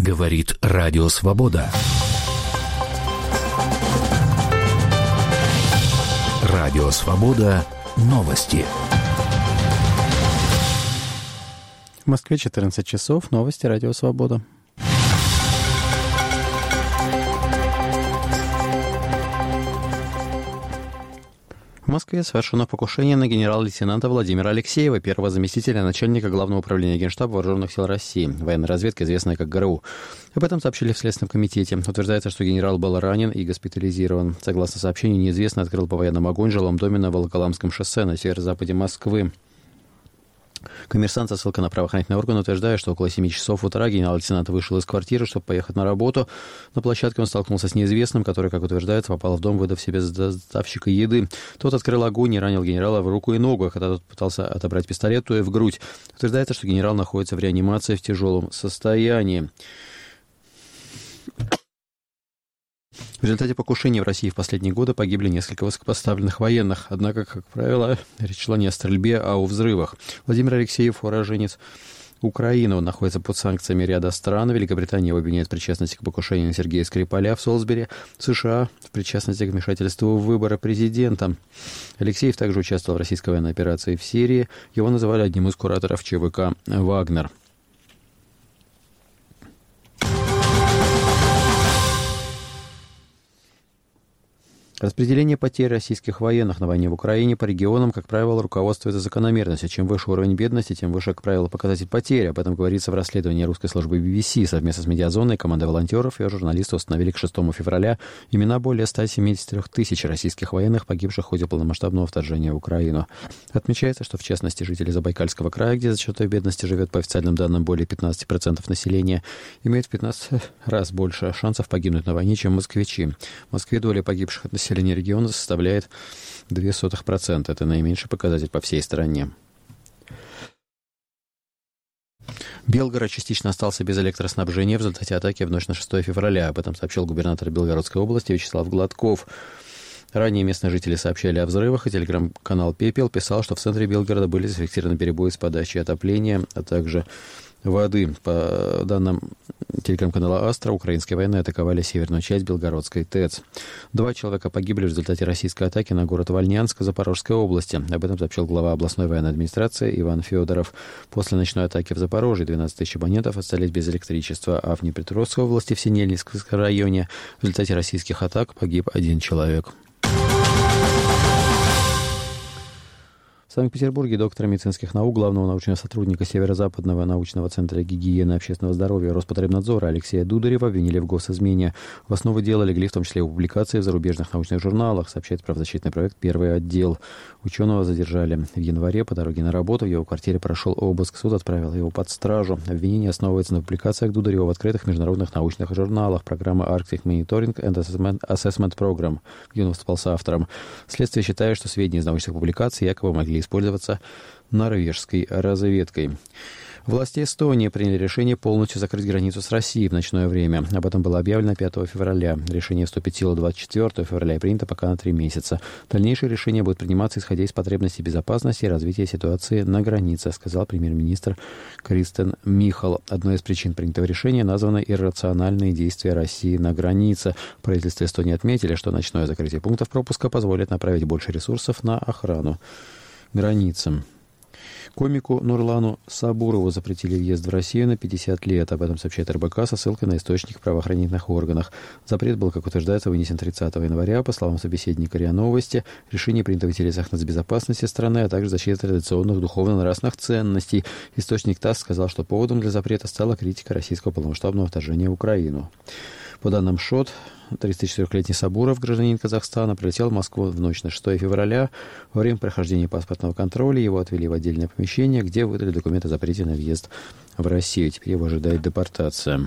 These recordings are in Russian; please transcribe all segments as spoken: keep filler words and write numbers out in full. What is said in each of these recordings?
Говорит Радио Свобода. Радио Свобода. Новости. В Москве четырнадцать часов. Новости Радио Свобода. В Москве совершено покушение на генерал-лейтенанта Владимира Алексеева, первого заместителя начальника Главного управления Генштаба Вооруженных сил России, военной разведки, известной как ГРУ. Об этом сообщили в Следственном комитете. Утверждается, что генерал был ранен и госпитализирован. Согласно сообщению, неизвестный открыл по военному огонь в жилом доме на Волоколамском шоссе на северо-западе Москвы. Коммерсант со ссылкой на правоохранительные органы утверждает, что около семи часов утра генерал-лейтенант вышел из квартиры, чтобы поехать на работу. На площадке он столкнулся с неизвестным, который, как утверждается, попал в дом, выдав себе доставщика еды. Тот открыл огонь и ранил генерала в руку и ногу, а когда тот пытался отобрать пистолет, то и в грудь. Утверждается, что генерал находится в реанимации в тяжелом состоянии. В результате покушений в России в последние годы погибли несколько высокопоставленных военных. Однако, как правило, речь шла не о стрельбе, а о взрывах. Владимир Алексеев, уроженец Украины. Он находится под санкциями ряда стран. Великобритания его обвиняет в причастности к покушению на Сергея Скрипаля в Солсбери. США в причастности к вмешательству в выборы президента. Алексеев также участвовал в российской военной операции в Сирии. Его называли одним из кураторов ЧВК «Вагнер». Распределение потерь российских военных на войне в Украине по регионам, как правило, руководствуется закономерностью. Чем выше уровень бедности, тем выше, как правило, показатель потери. Об этом говорится в расследовании русской службы би би си. Совместно с медиазоной командой волонтеров и журналисты установили к шестому февраля имена более ста семидесяти трёх тысяч российских военных, погибших в ходе полномасштабного вторжения в Украину. Отмечается, что в частности жители Забайкальского края, где за счет бедности живет по официальным данным более пятнадцати процентов населения, имеют в пятнадцать раз больше шансов погибнуть на войне, чем москвичи. В Москве доля погибших от населения региона составляет ноль целых две десятых процента. Это наименьший показатель по всей стране. Белгород частично остался без электроснабжения в результате атаки в ночь на шестое февраля. Об этом сообщил губернатор Белгородской области Вячеслав Гладков. Ранее местные жители сообщали о взрывах, и телеграм-канал «Пепел» писал, что в центре Белгорода были зафиксированы перебои с подачей отопления, а также воды. По данным телеграм-канала «Астра», украинские военные атаковали северную часть Белгородской ТЭЦ. Два человека погибли в результате российской атаки на город Вольнянск Запорожской области. Об этом сообщил глава областной военной администрации Иван Федоров. После ночной атаки в Запорожье двенадцать тысяч абонентов остались без электричества, а в Днепропетровской области в Синельникском районе в результате российских атак погиб один человек. В Санкт-Петербурге доктора медицинских наук, главного научного сотрудника Северо-Западного научного центра гигиены и общественного здоровья Роспотребнадзора Алексея Дударева обвинили в госизмене. В основу дела легли в том числе и публикации в зарубежных научных журналах, сообщает правозащитный проект «Первый отдел». Ученого задержали в январе по дороге на работу. В его квартире прошел обыск. Суд отправил его под стражу. Обвинение основывается на публикациях Дударева в открытых международных научных журналах программы Arctic Monitoring and Assessment Program, где он выступал с автором. Следствие считает, что сведения из научных публикаций якобы могли использоваться норвежской разведкой. Власти Эстонии приняли решение полностью закрыть границу с Россией в ночное время. Об этом было объявлено пятого февраля. Решение вступит в силу двадцать четвёртого февраля и принято пока на три месяца. Дальнейшее решение будет приниматься, исходя из потребностей безопасности и развития ситуации на границе, сказал премьер-министр Кристен Михал. Одной из причин принятого решения названы иррациональные действия России на границе. В правительстве Эстонии отметили, что ночное закрытие пунктов пропуска позволит направить больше ресурсов на охрану границы. Комику Нурлану Сабурову запретили въезд в Россию на пятьдесят лет. Об этом сообщает эр бэ ка со ссылкой на источник в правоохранительных органах. Запрет был, как утверждается, вынесен тридцатого января. По словам собеседника РИА Новости, решение принято в интересах нацбезопасности страны, а также защиты традиционных духовно-нравственных ценностей. Источник ТАСС сказал, что поводом для запрета стала критика российского полномасштабного вторжения в Украину. По данным ШОТ, тридцатичетырёхлетний Сабуров, гражданин Казахстана, прилетел в Москву в ночь на шестое февраля. Во время прохождения паспортного контроля его отвели в отдельное помещение, где выдали документы о запрете на въезд в Россию. Теперь его ожидает депортация.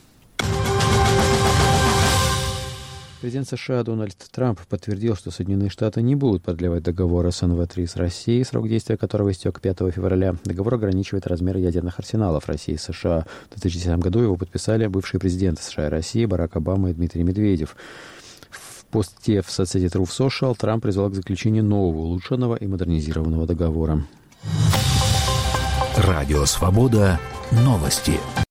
Президент США Дональд Трамп подтвердил, что Соединенные Штаты не будут продлевать договор эс эн вэ три с Россией, срок действия которого истек пятого февраля. Договор ограничивает размеры ядерных арсеналов России и США. В две тысячи десятом году его подписали бывшие президенты США и России Барак Обама и Дмитрий Медведев. В посте в соцсети Truth Social Трамп призвал к заключению нового, улучшенного и модернизированного договора. Радио Свобода. Новости.